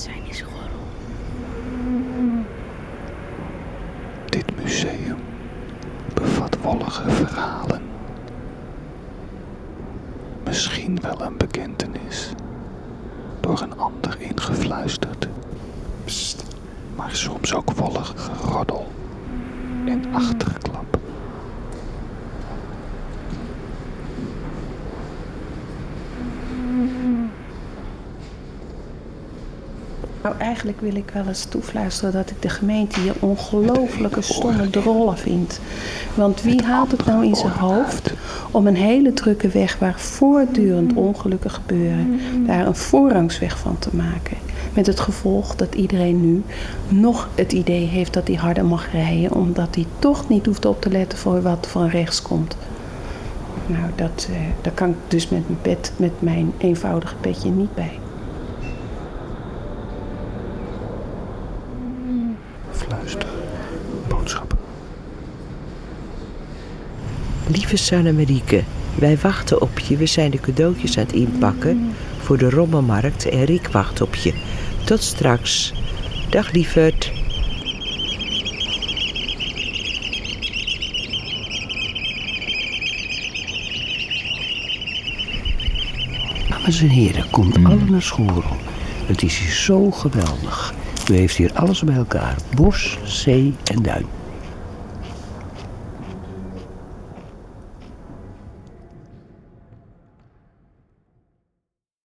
zijn is Gorrel. Dit museum bevat wollige verhalen. Misschien wel een bekentenis, door een ander ingefluisterd. Psst, maar soms ook wollig geroddel en achterklap. Nou, eigenlijk wil ik wel eens toefluisteren dat ik de gemeente hier ongelooflijke stomme drollen vind. Want wie haalt het nou in zijn hoofd om een hele drukke weg waar voortdurend ongelukken gebeuren, daar een voorrangsweg van te maken? Met het gevolg dat iedereen nu nog het idee heeft dat hij harder mag rijden, omdat hij toch niet hoeft op te letten voor wat van rechts komt. Nou, daar kan ik dus met mijn eenvoudige petje niet bij. Fluister, boodschap. Lieve Sanne Marieke, wij wachten op je. We zijn de cadeautjes aan het inpakken voor de rommelmarkt en Riek wacht op je. Tot straks. Dag lieverd. Dames en heren, komt allen naar Schorrel. Het is hier zo geweldig. U heeft hier alles bij elkaar. Bos, zee en duin.